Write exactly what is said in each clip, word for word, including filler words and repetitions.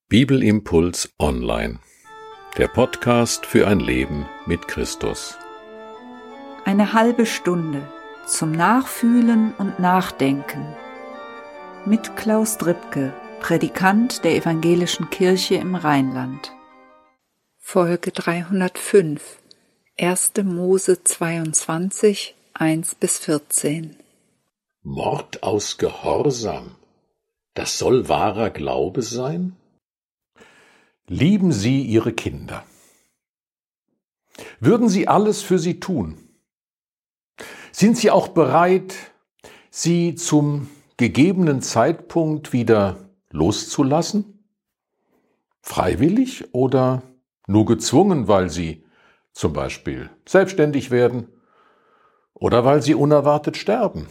Bibelimpuls Online, der Podcast für ein Leben mit Christus. Eine halbe Stunde zum Nachfühlen und Nachdenken mit Klaus Dripke, Predikant der Evangelischen Kirche im Rheinland. Folge dreihundertfünf, erster Mose zweiundzwanzig, eins bis vierzehn. Mord aus Gehorsam, das soll wahrer Glaube sein? Lieben Sie Ihre Kinder? Würden Sie alles für sie tun? Sind Sie auch bereit, sie zum gegebenen Zeitpunkt wieder loszulassen? Freiwillig oder nur gezwungen, weil Sie zum Beispiel selbstständig werden oder weil Sie unerwartet sterben?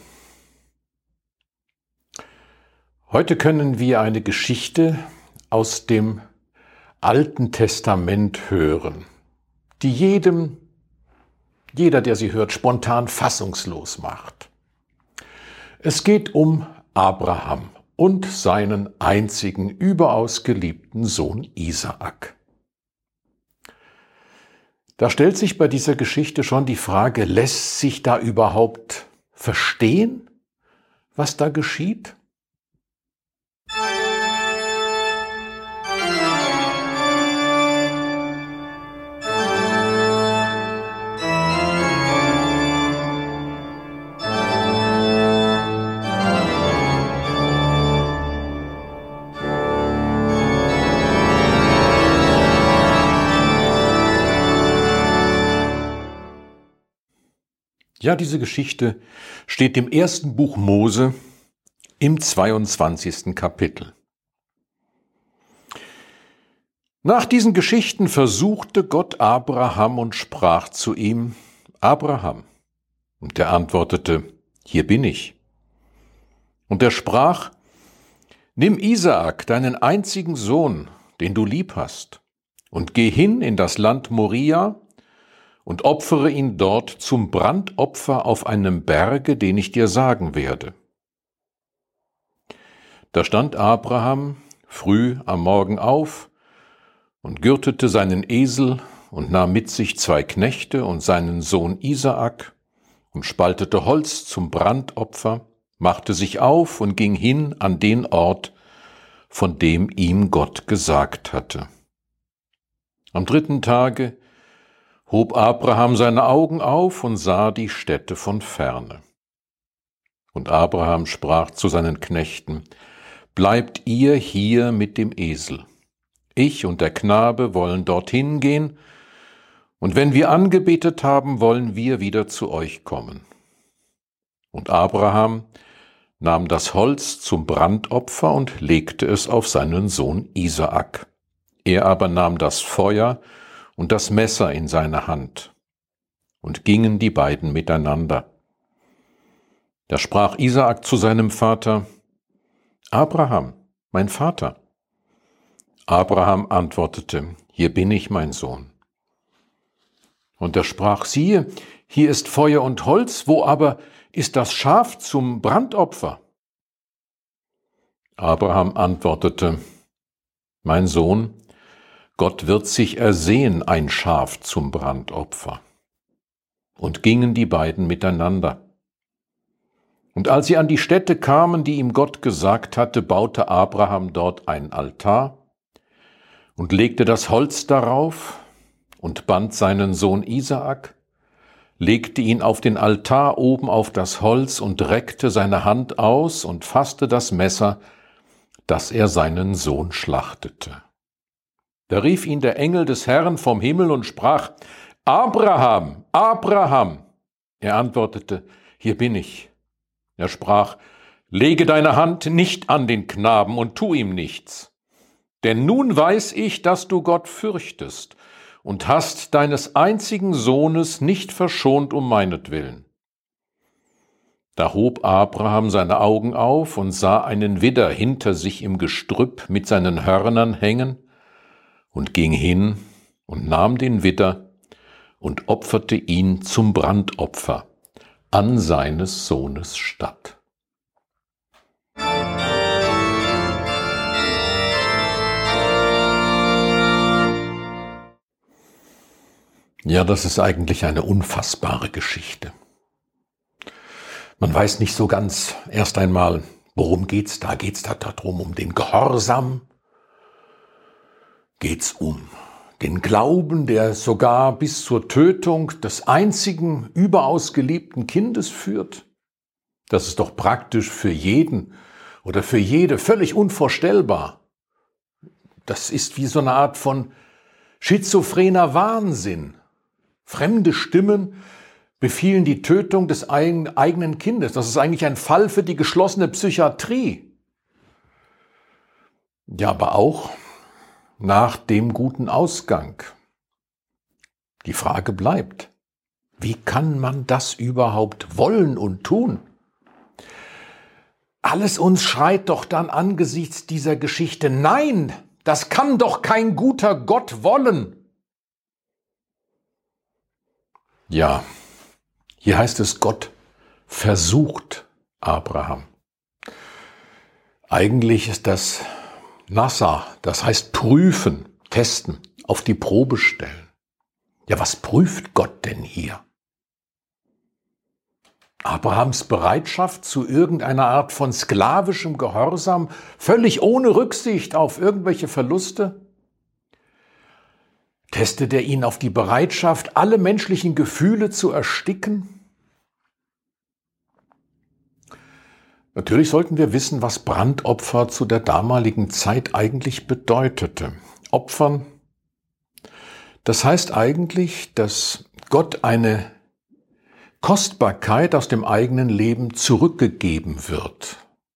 Heute können wir eine Geschichte aus dem Alten Testament hören, die jedem, jeder, der sie hört, spontan fassungslos macht. Es geht um Abraham und seinen einzigen, überaus geliebten Sohn Isaak. Da stellt sich bei dieser Geschichte schon die Frage, lässt sich da überhaupt verstehen, was da geschieht? Ja, diese Geschichte steht im ersten Buch Mose im zweiundzwanzigsten Kapitel. Nach diesen Geschichten versuchte Gott Abraham und sprach zu ihm: Abraham. Und er antwortete: Hier bin ich. Und er sprach: Nimm Isaak, deinen einzigen Sohn, den du lieb hast, und geh hin in das Land Moria und opfere ihn dort zum Brandopfer auf einem Berge, den ich dir sagen werde. Da stand Abraham früh am Morgen auf und gürtete seinen Esel und nahm mit sich zwei Knechte und seinen Sohn Isaak und spaltete Holz zum Brandopfer, machte sich auf und ging hin an den Ort, von dem ihm Gott gesagt hatte. Am dritten Tage hob Abraham seine Augen auf und sah die Städte von ferne. Und Abraham sprach zu seinen Knechten: Bleibt ihr hier mit dem Esel. Ich und der Knabe wollen dorthin gehen, und wenn wir angebetet haben, wollen wir wieder zu euch kommen. Und Abraham nahm das Holz zum Brandopfer und legte es auf seinen Sohn Isaak. Er aber nahm das Feuer und das Messer in seine Hand, und gingen die beiden miteinander. Da sprach Isaak zu seinem Vater: Abraham, mein Vater. Abraham antwortete: Hier bin ich, mein Sohn. Und er sprach: Siehe, hier ist Feuer und Holz, wo aber ist das Schaf zum Brandopfer? Abraham antwortete: Mein Sohn, Gott wird sich ersehen ein Schaf zum Brandopfer. Und gingen die beiden miteinander. Und als sie an die Stätte kamen, die ihm Gott gesagt hatte, baute Abraham dort ein Altar und legte das Holz darauf und band seinen Sohn Isaak, legte ihn auf den Altar oben auf das Holz und reckte seine Hand aus und fasste das Messer, dass er seinen Sohn schlachtete. Da rief ihn der Engel des Herrn vom Himmel und sprach: Abraham, Abraham! Er antwortete: Hier bin ich. Er sprach: Lege deine Hand nicht an den Knaben und tu ihm nichts. Denn nun weiß ich, dass du Gott fürchtest und hast deines einzigen Sohnes nicht verschont um meinetwillen. Da hob Abraham seine Augen auf und sah einen Widder hinter sich im Gestrüpp mit seinen Hörnern hängen, und ging hin und nahm den Widder und opferte ihn zum Brandopfer an seines Sohnes statt. Ja, das ist eigentlich eine unfassbare Geschichte. Man weiß nicht so ganz erst einmal, worum geht's da? Geht's da darum, um den Gehorsam? Geht's um den Glauben, der sogar bis zur Tötung des einzigen überaus geliebten Kindes führt? Das ist doch praktisch für jeden oder für jede völlig unvorstellbar. Das ist wie so eine Art von schizophrener Wahnsinn. Fremde Stimmen befiehlen die Tötung des eigenen Kindes. Das ist eigentlich ein Fall für die geschlossene Psychiatrie. Ja, aber auch nach dem guten Ausgang. Die Frage bleibt, wie kann man das überhaupt wollen und tun? Alles uns schreit doch dann angesichts dieser Geschichte, nein, das kann doch kein guter Gott wollen. Ja, hier heißt es, Gott versucht Abraham. Eigentlich ist das Nassa, das heißt prüfen, testen, auf die Probe stellen. Ja, was prüft Gott denn hier? Abrahams Bereitschaft zu irgendeiner Art von sklavischem Gehorsam, völlig ohne Rücksicht auf irgendwelche Verluste? Testet er ihn auf die Bereitschaft, alle menschlichen Gefühle zu ersticken? Natürlich sollten wir wissen, was Brandopfer zu der damaligen Zeit eigentlich bedeutete. Opfern, das heißt eigentlich, dass Gott eine Kostbarkeit aus dem eigenen Leben zurückgegeben wird.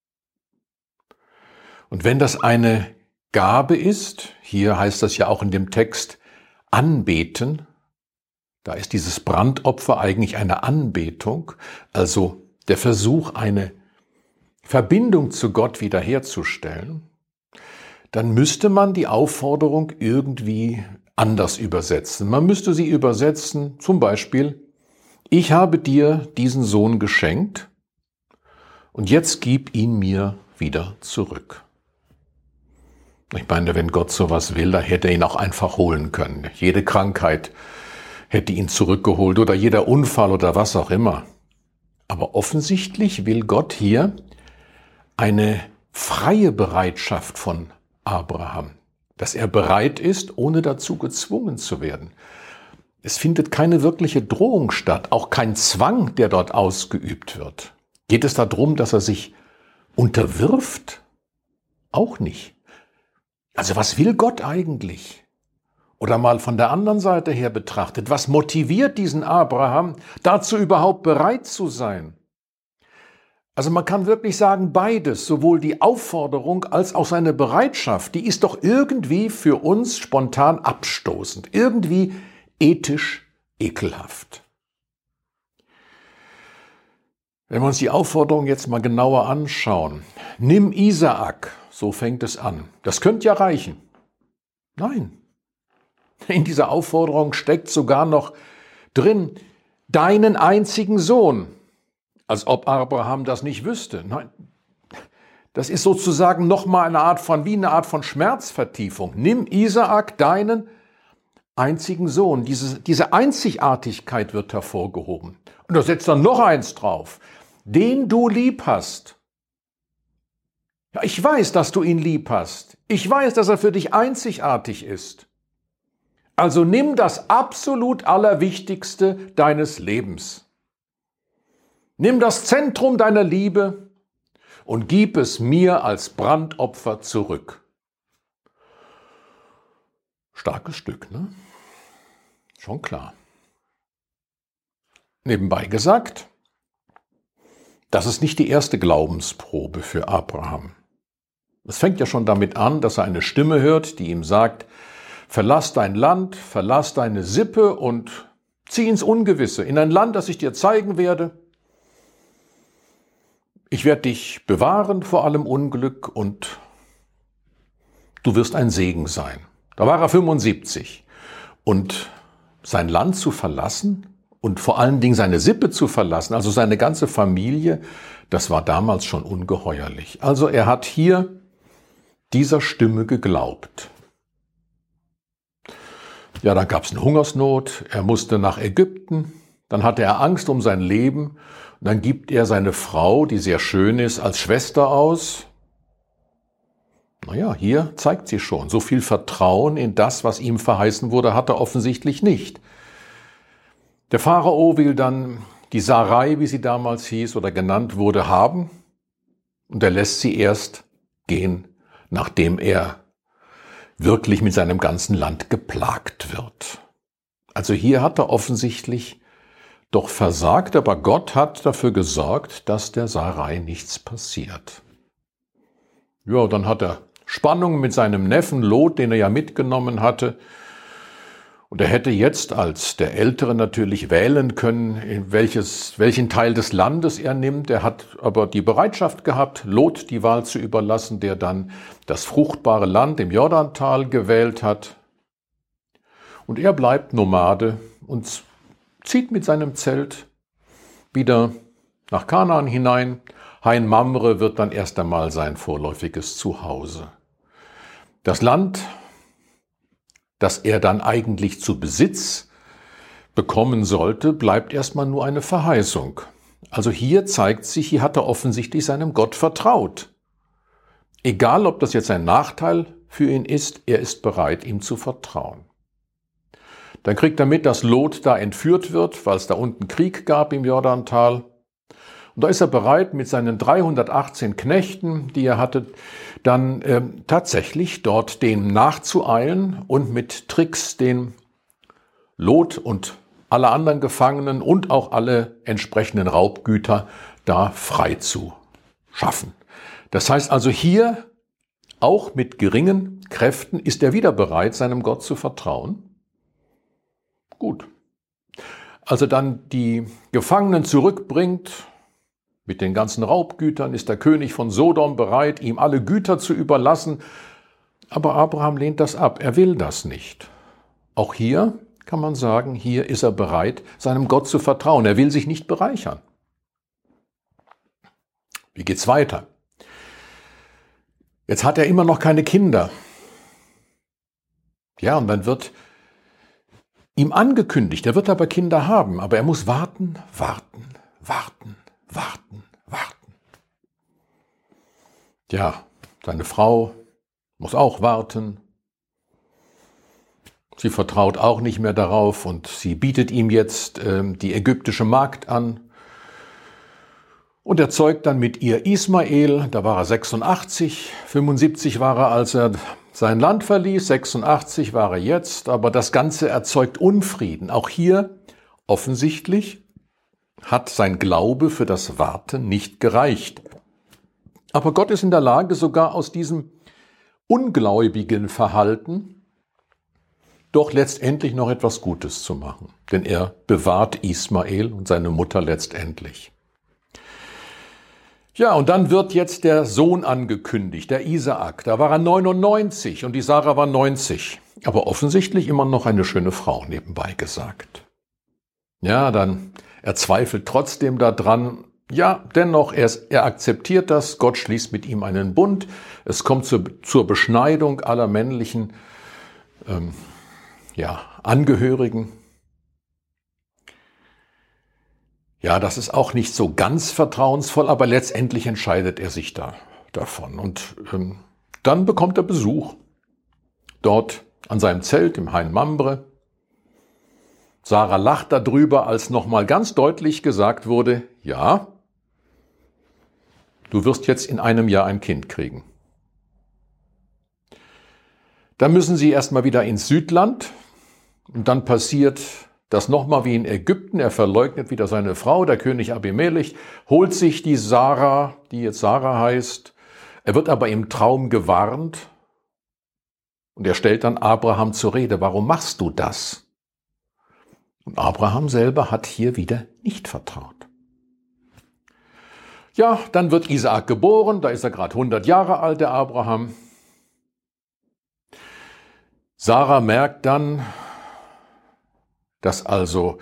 Und wenn das eine Gabe ist, hier heißt das ja auch in dem Text, anbeten, da ist dieses Brandopfer eigentlich eine Anbetung, also der Versuch, eine Verbindung zu Gott wiederherzustellen, dann müsste man die Aufforderung irgendwie anders übersetzen. Man müsste sie übersetzen, zum Beispiel, ich habe dir diesen Sohn geschenkt und jetzt gib ihn mir wieder zurück. Ich meine, wenn Gott sowas will, da hätte er ihn auch einfach holen können. Jede Krankheit hätte ihn zurückgeholt oder jeder Unfall oder was auch immer. Aber offensichtlich will Gott hier eine freie Bereitschaft von Abraham, dass er bereit ist, ohne dazu gezwungen zu werden. Es findet keine wirkliche Drohung statt, auch kein Zwang, der dort ausgeübt wird. Geht es darum, dass er sich unterwirft? Auch nicht. Also was will Gott eigentlich? Oder mal von der anderen Seite her betrachtet, was motiviert diesen Abraham, dazu überhaupt bereit zu sein? Also man kann wirklich sagen, beides, sowohl die Aufforderung als auch seine Bereitschaft, die ist doch irgendwie für uns spontan abstoßend, irgendwie ethisch ekelhaft. Wenn wir uns die Aufforderung jetzt mal genauer anschauen, nimm Isaak, so fängt es an. Das könnte ja reichen. Nein. In dieser Aufforderung steckt sogar noch drin, deinen einzigen Sohn. Als ob Abraham das nicht wüsste. Nein. Das ist sozusagen nochmal eine Art von, wie eine Art von Schmerzvertiefung. Nimm Isaak, deinen einzigen Sohn. Diese, diese Einzigartigkeit wird hervorgehoben. Und da setzt dann noch eins drauf. Den du lieb hast. Ja, ich weiß, dass du ihn lieb hast. Ich weiß, dass er für dich einzigartig ist. Also nimm das absolut Allerwichtigste deines Lebens. Nimm das Zentrum deiner Liebe und gib es mir als Brandopfer zurück. Starkes Stück, ne? Schon klar. Nebenbei gesagt, das ist nicht die erste Glaubensprobe für Abraham. Es fängt ja schon damit an, dass er eine Stimme hört, die ihm sagt, verlass dein Land, verlass deine Sippe und zieh ins Ungewisse, in ein Land, das ich dir zeigen werde. Ich werde dich bewahren vor allem Unglück und du wirst ein Segen sein. Da war er fünfundsiebzig. Und sein Land zu verlassen und vor allen Dingen seine Sippe zu verlassen, also seine ganze Familie, das war damals schon ungeheuerlich. Also er hat hier dieser Stimme geglaubt. Ja, dann gab es eine Hungersnot, er musste nach Ägypten, dann hatte er Angst um sein Leben und dann gibt er seine Frau, die sehr schön ist, als Schwester aus. Naja, hier zeigt sie schon, so viel Vertrauen in das, was ihm verheißen wurde, hat er offensichtlich nicht. Der Pharao will dann die Sarai, wie sie damals hieß oder genannt wurde, haben und er lässt sie erst gehen, nachdem er wirklich mit seinem ganzen Land geplagt wird. Also hier hat er offensichtlich doch versagt, aber Gott hat dafür gesorgt, dass der Sarai nichts passiert. Ja, dann hat er Spannungen mit seinem Neffen Lot, den er ja mitgenommen hatte. Und er hätte jetzt als der Ältere natürlich wählen können, in welches, welchen Teil des Landes er nimmt. Er hat aber die Bereitschaft gehabt, Lot die Wahl zu überlassen, der dann das fruchtbare Land im Jordantal gewählt hat. Und er bleibt Nomade und zieht mit seinem Zelt wieder nach Kanaan hinein. Hain Mamre wird dann erst einmal sein vorläufiges Zuhause. Das Land, das er dann eigentlich zu Besitz bekommen sollte, bleibt erstmal nur eine Verheißung. Also hier zeigt sich, hier hat er offensichtlich seinem Gott vertraut. Egal, ob das jetzt ein Nachteil für ihn ist, er ist bereit, ihm zu vertrauen. Dann kriegt er mit, dass Lot da entführt wird, weil es da unten Krieg gab im Jordantal. Und da ist er bereit, mit seinen dreihundertachtzehn Knechten, die er hatte, dann äh, tatsächlich dort dem nachzueilen und mit Tricks den Lot und alle anderen Gefangenen und auch alle entsprechenden Raubgüter da frei zu schaffen. Das heißt also hier, auch mit geringen Kräften, ist er wieder bereit, seinem Gott zu vertrauen. Gut. Als er dann die Gefangenen zurückbringt, mit den ganzen Raubgütern, ist der König von Sodom bereit, ihm alle Güter zu überlassen. Aber Abraham lehnt das ab. Er will das nicht. Auch hier kann man sagen, hier ist er bereit, seinem Gott zu vertrauen. Er will sich nicht bereichern. Wie geht's weiter? Jetzt hat er immer noch keine Kinder. Ja, und dann wird ihm angekündigt, er wird aber Kinder haben, aber er muss warten, warten, warten. Warten, warten. Ja, seine Frau muss auch warten. Sie vertraut auch nicht mehr darauf und sie bietet ihm jetzt äh, die ägyptische Magd an. Und er zeugt dann mit ihr Ismael, da war er sechsundachtzig, fünfundsiebzig war er, als er sein Land verließ, sechsundachtzig war er jetzt, aber das Ganze erzeugt Unfrieden. Auch hier offensichtlich hat sein Glaube für das Warten nicht gereicht. Aber Gott ist in der Lage, sogar aus diesem ungläubigen Verhalten doch letztendlich noch etwas Gutes zu machen. Denn er bewahrt Ismael und seine Mutter letztendlich. Ja, und dann wird jetzt der Sohn angekündigt, der Isaak. Da war er neunundneunzig und die Sarah war neunzig. Aber offensichtlich immer noch eine schöne Frau, nebenbei gesagt. Ja, dann er zweifelt trotzdem daran. Ja, dennoch, er, er akzeptiert das. Gott schließt mit ihm einen Bund. Es kommt zur, zur Beschneidung aller männlichen ähm, ja, Angehörigen. Ja, das ist auch nicht so ganz vertrauensvoll, aber letztendlich entscheidet er sich da davon. Und ähm, dann bekommt er Besuch dort an seinem Zelt im Hain Mamre. Sarah lacht darüber, als nochmal ganz deutlich gesagt wurde, ja, du wirst jetzt in einem Jahr ein Kind kriegen. Dann müssen sie erstmal wieder ins Südland und dann passiert das nochmal wie in Ägypten. Er verleugnet wieder seine Frau, der König Abimelech, holt sich die Sarah, die jetzt Sarah heißt. Er wird aber im Traum gewarnt und er stellt dann Abraham zur Rede, warum machst du das? Und Abraham selber hat hier wieder nicht vertraut. Ja, dann wird Isaak geboren, da ist er gerade hundert Jahre alt, der Abraham. Sarah merkt dann, dass also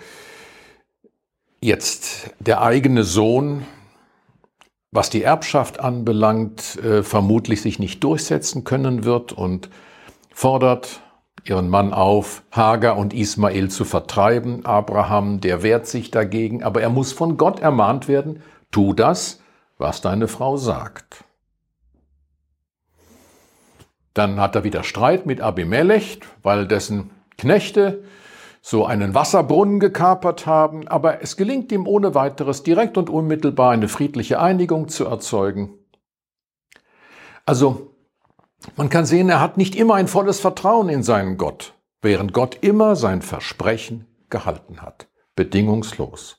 jetzt der eigene Sohn, was die Erbschaft anbelangt, äh, vermutlich sich nicht durchsetzen können wird und fordert ihren Mann auf, Hagar und Ismael zu vertreiben. Abraham, der wehrt sich dagegen, aber er muss von Gott ermahnt werden, tu das, was deine Frau sagt. Dann hat er wieder Streit mit Abimelech, weil dessen Knechte so einen Wasserbrunnen gekapert haben, aber es gelingt ihm ohne weiteres direkt und unmittelbar eine friedliche Einigung zu erzeugen. Also, man kann sehen, er hat nicht immer ein volles Vertrauen in seinen Gott, während Gott immer sein Versprechen gehalten hat, bedingungslos.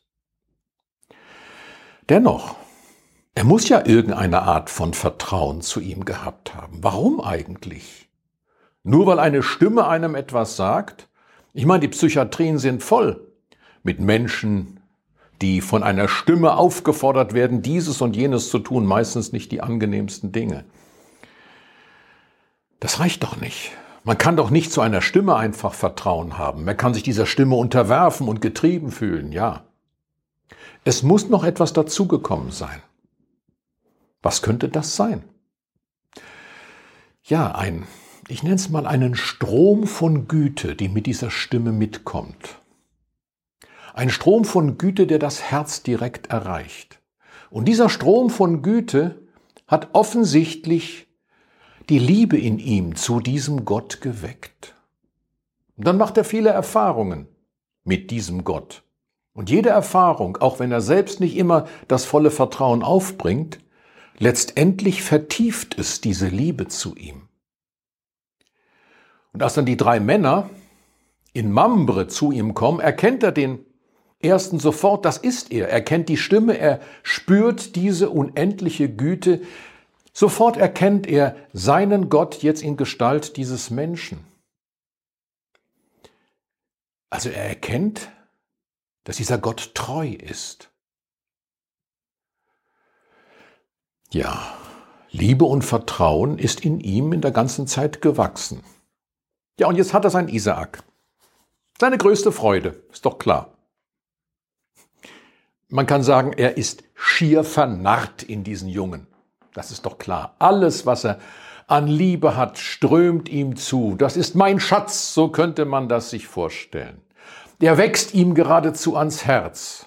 Dennoch, er muss ja irgendeine Art von Vertrauen zu ihm gehabt haben. Warum eigentlich? Nur weil eine Stimme einem etwas sagt? Ich meine, die Psychiatrien sind voll mit Menschen, die von einer Stimme aufgefordert werden, dieses und jenes zu tun, meistens nicht die angenehmsten Dinge. Das reicht doch nicht. Man kann doch nicht zu einer Stimme einfach Vertrauen haben. Man kann sich dieser Stimme unterwerfen und getrieben fühlen, ja. Es muss noch etwas dazugekommen sein. Was könnte das sein? Ja, ein, ich nenne es mal einen Strom von Güte, die mit dieser Stimme mitkommt. Ein Strom von Güte, der das Herz direkt erreicht. Und dieser Strom von Güte hat offensichtlich die Liebe in ihm zu diesem Gott geweckt. Und dann macht er viele Erfahrungen mit diesem Gott. Und jede Erfahrung, auch wenn er selbst nicht immer das volle Vertrauen aufbringt, letztendlich vertieft es diese Liebe zu ihm. Und als dann die drei Männer in Mamre zu ihm kommen, erkennt er den ersten sofort, das ist er. Er kennt die Stimme, er spürt diese unendliche Güte. Sofort erkennt er seinen Gott jetzt in Gestalt dieses Menschen. Also er erkennt, dass dieser Gott treu ist. Ja, Liebe und Vertrauen ist in ihm in der ganzen Zeit gewachsen. Ja, und jetzt hat er seinen Isaak. Seine größte Freude, ist doch klar. Man kann sagen, er ist schier vernarrt in diesen Jungen. Das ist doch klar. Alles, was er an Liebe hat, strömt ihm zu. Das ist mein Schatz, so könnte man das sich vorstellen. Der wächst ihm geradezu ans Herz.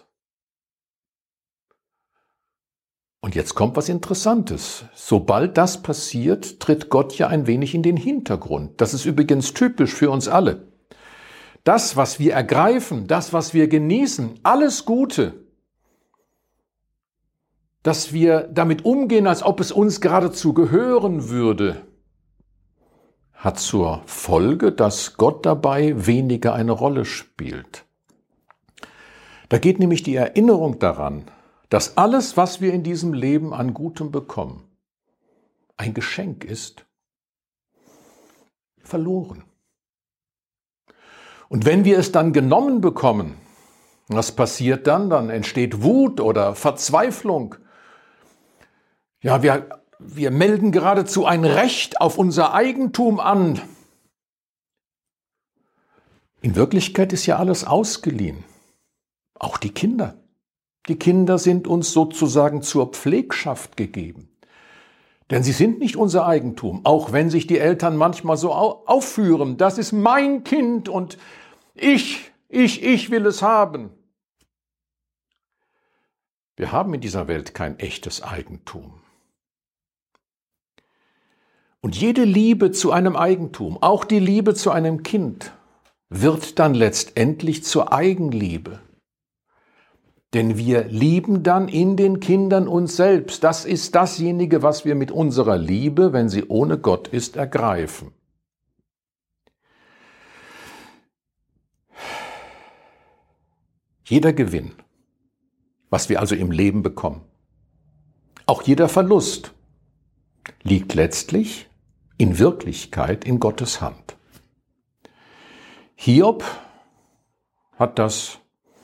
Und jetzt kommt was Interessantes. Sobald das passiert, tritt Gott ja ein wenig in den Hintergrund. Das ist übrigens typisch für uns alle. Das, was wir ergreifen, das, was wir genießen, alles Gute, dass wir damit umgehen, als ob es uns geradezu gehören würde, hat zur Folge, dass Gott dabei weniger eine Rolle spielt. Da geht nämlich die Erinnerung daran, dass alles, was wir in diesem Leben an Gutem bekommen, ein Geschenk ist, verloren. Und wenn wir es dann genommen bekommen, was passiert dann? Dann entsteht Wut oder Verzweiflung. Ja, wir, wir melden geradezu ein Recht auf unser Eigentum an. In Wirklichkeit ist ja alles ausgeliehen. Auch die Kinder. Die Kinder sind uns sozusagen zur Pflegschaft gegeben. Denn sie sind nicht unser Eigentum, auch wenn sich die Eltern manchmal so aufführen. Das ist mein Kind und ich, ich, ich will es haben. Wir haben in dieser Welt kein echtes Eigentum. Und jede Liebe zu einem Eigentum, auch die Liebe zu einem Kind, wird dann letztendlich zur Eigenliebe. Denn wir lieben dann in den Kindern uns selbst. Das ist dasjenige, was wir mit unserer Liebe, wenn sie ohne Gott ist, ergreifen. Jeder Gewinn, was wir also im Leben bekommen, auch jeder Verlust, liegt letztlich in Wirklichkeit in Gottes Hand. Hiob hat das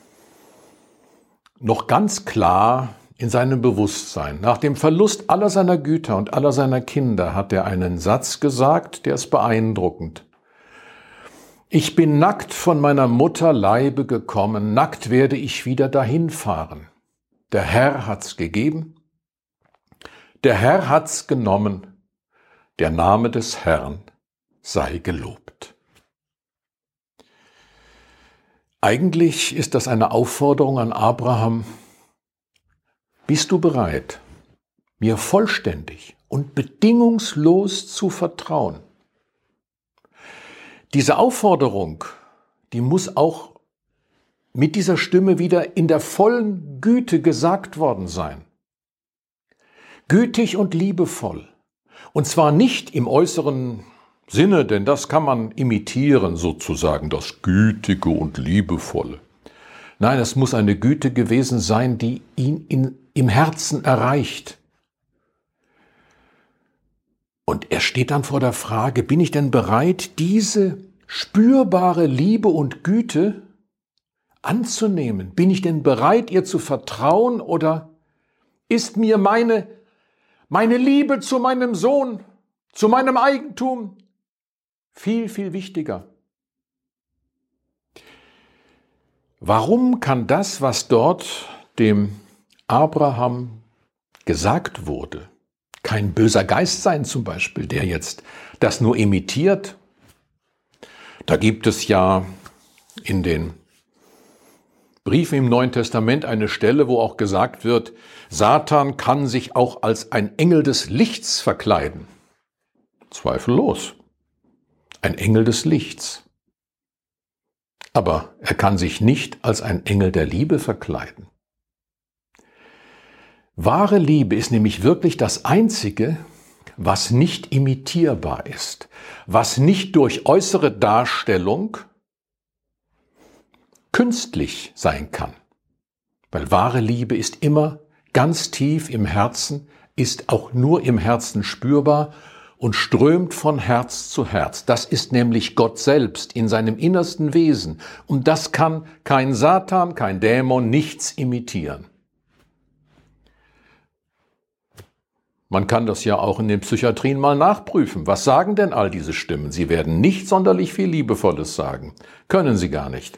noch ganz klar in seinem Bewusstsein. Nach dem Verlust aller seiner Güter und aller seiner Kinder hat er einen Satz gesagt, der ist beeindruckend. Ich bin nackt von meiner Mutter Leibe gekommen, nackt werde ich wieder dahin fahren. Der Herr hat's gegeben, der Herr hat's genommen, der Name des Herrn sei gelobt. Eigentlich ist das eine Aufforderung an Abraham: Bist du bereit, mir vollständig und bedingungslos zu vertrauen? Diese Aufforderung, die muss auch mit dieser Stimme wieder in der vollen Güte gesagt worden sein. Gütig und liebevoll. Und zwar nicht im äußeren Sinne, denn das kann man imitieren sozusagen, das Gütige und Liebevolle. Nein, es muss eine Güte gewesen sein, die ihn in, im Herzen erreicht. Und er steht dann vor der Frage, bin ich denn bereit, diese spürbare Liebe und Güte anzunehmen? Bin ich denn bereit, ihr zu vertrauen, oder ist mir meine, meine Liebe zu meinem Sohn, zu meinem Eigentum viel, viel wichtiger? Warum kann das, was dort dem Abraham gesagt wurde, kein böser Geist sein zum Beispiel, der jetzt das nur imitiert? Da gibt es ja in den Briefen im Neuen Testament eine Stelle, wo auch gesagt wird, Satan kann sich auch als ein Engel des Lichts verkleiden. Zweifellos. Ein Engel des Lichts. Aber er kann sich nicht als ein Engel der Liebe verkleiden. Wahre Liebe ist nämlich wirklich das Einzige, was nicht imitierbar ist, was nicht durch äußere Darstellung künstlich sein kann. Weil wahre Liebe ist immer ganz tief im Herzen, ist auch nur im Herzen spürbar und strömt von Herz zu Herz. Das ist nämlich Gott selbst in seinem innersten Wesen. Und das kann kein Satan, kein Dämon, nichts imitieren. Man kann das ja auch in den Psychiatrien mal nachprüfen. Was sagen denn all diese Stimmen? Sie werden nicht sonderlich viel Liebevolles sagen. Können sie gar nicht.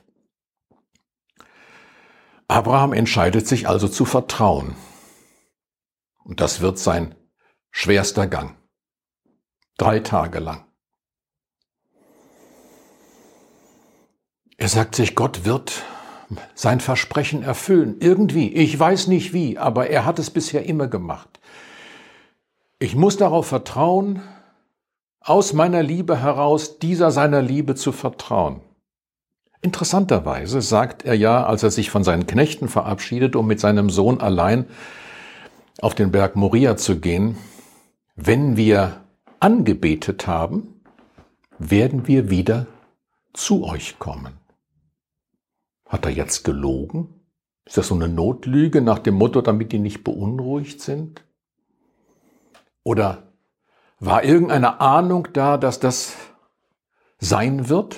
Abraham entscheidet sich also zu vertrauen. Und das wird sein schwerster Gang. Drei Tage lang. Er sagt sich, Gott wird sein Versprechen erfüllen. Irgendwie, ich weiß nicht wie, aber er hat es bisher immer gemacht. Ich muss darauf vertrauen, aus meiner Liebe heraus dieser seiner Liebe zu vertrauen. Interessanterweise sagt er ja, als er sich von seinen Knechten verabschiedet, um mit seinem Sohn allein auf den Berg Moria zu gehen, wenn wir angebetet haben, werden wir wieder zu euch kommen. Hat er jetzt gelogen? Ist das so eine Notlüge nach dem Motto, damit die nicht beunruhigt sind? Oder war irgendeine Ahnung da, dass das sein wird?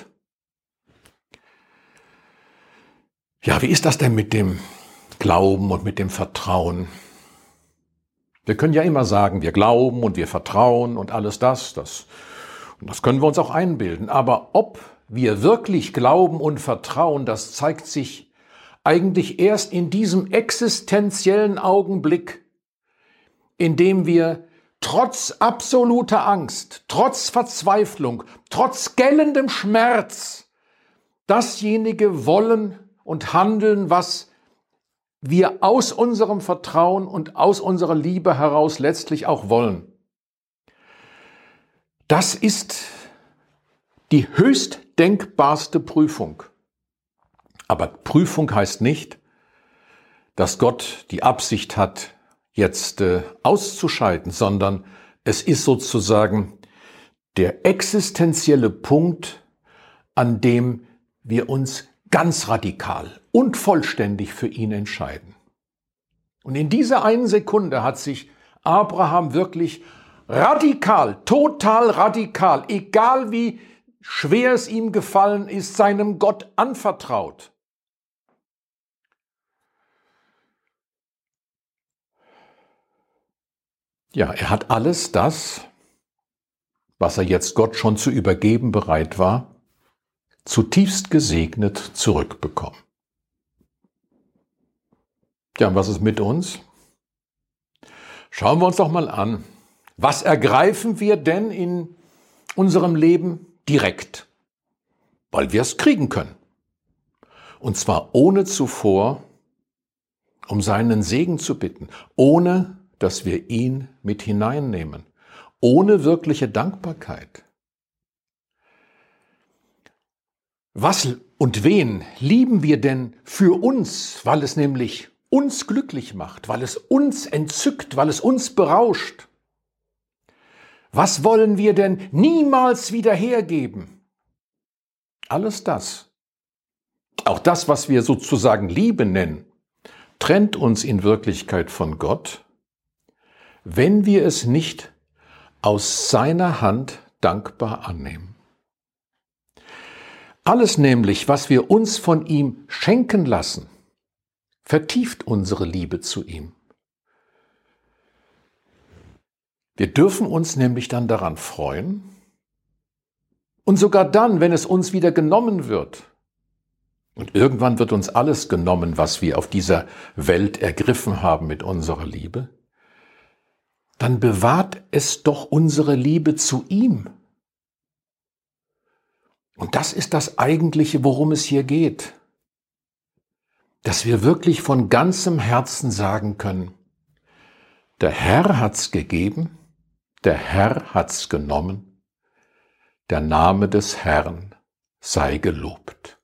Ja, wie ist das denn mit dem Glauben und mit dem Vertrauen? Wir können ja immer sagen, wir glauben und wir vertrauen und alles das, das, und das können wir uns auch einbilden. Aber ob wir wirklich glauben und vertrauen, das zeigt sich eigentlich erst in diesem existenziellen Augenblick, in dem wir trotz absoluter Angst, trotz Verzweiflung, trotz gellendem Schmerz dasjenige wollen und handeln, was wir aus unserem Vertrauen und aus unserer Liebe heraus letztlich auch wollen. Das ist die höchst denkbarste Prüfung. Aber Prüfung heißt nicht, dass Gott die Absicht hat, jetzt äh, auszuschalten, sondern es ist sozusagen der existenzielle Punkt, an dem wir uns ganz radikal und vollständig für ihn entscheiden. Und in dieser einen Sekunde hat sich Abraham wirklich radikal, total radikal, egal wie schwer es ihm gefallen ist, seinem Gott anvertraut. Ja, er hat alles das, was er jetzt Gott schon zu übergeben bereit war, zutiefst gesegnet zurückbekommen. Ja, und was ist mit uns? Schauen wir uns doch mal an, was ergreifen wir denn in unserem Leben direkt, weil wir es kriegen können. Und zwar ohne zuvor um seinen Segen zu bitten, ohne dass wir ihn mit hineinnehmen, ohne wirkliche Dankbarkeit. Was und wen lieben wir denn für uns, weil es nämlich uns glücklich macht, weil es uns entzückt, weil es uns berauscht? Was wollen wir denn niemals wieder hergeben? Alles das, auch das, was wir sozusagen Liebe nennen, trennt uns in Wirklichkeit von Gott, wenn wir es nicht aus seiner Hand dankbar annehmen. Alles nämlich, was wir uns von ihm schenken lassen, vertieft unsere Liebe zu ihm. Wir dürfen uns nämlich dann daran freuen und sogar dann, wenn es uns wieder genommen wird. Und irgendwann wird uns alles genommen, was wir auf dieser Welt ergriffen haben mit unserer Liebe. Dann bewahrt es doch unsere Liebe zu ihm. Und das ist das Eigentliche, worum es hier geht. Dass wir wirklich von ganzem Herzen sagen können, der Herr hat's gegeben, der Herr hat's genommen, der Name des Herrn sei gelobt.